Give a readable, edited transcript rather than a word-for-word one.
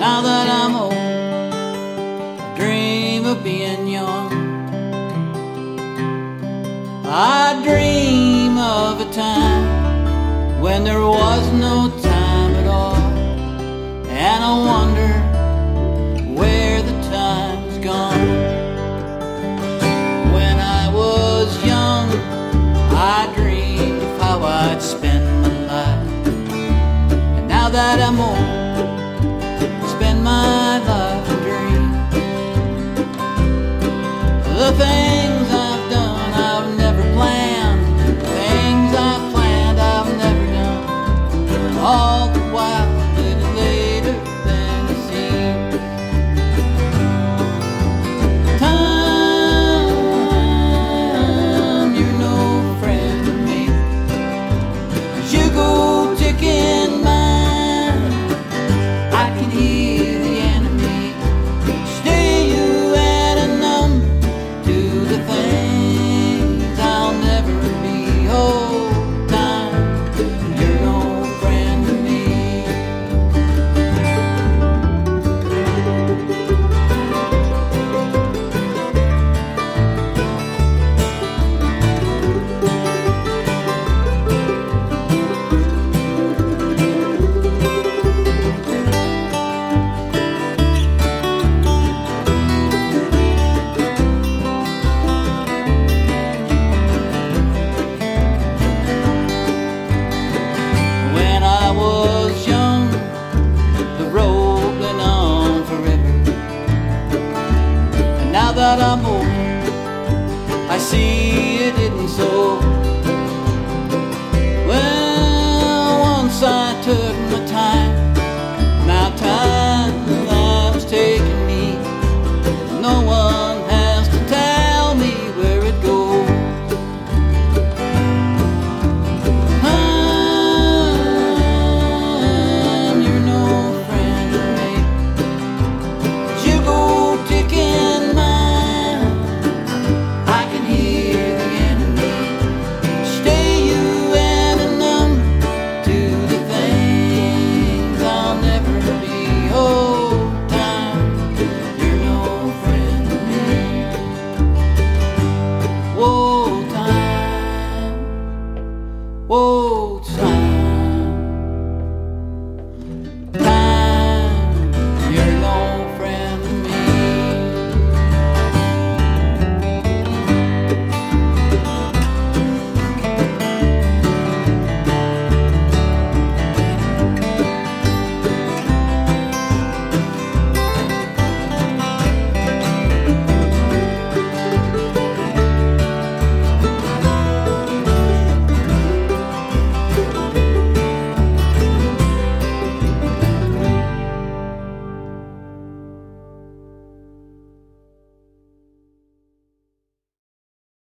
Now that I'm old, I dream of being young. I dream of a time when there was no time at all, and I wonder where the time's gone. When I was young, I dreamed of how I'd spend my life, and now that I'm old, I spend my life in dreams. The thing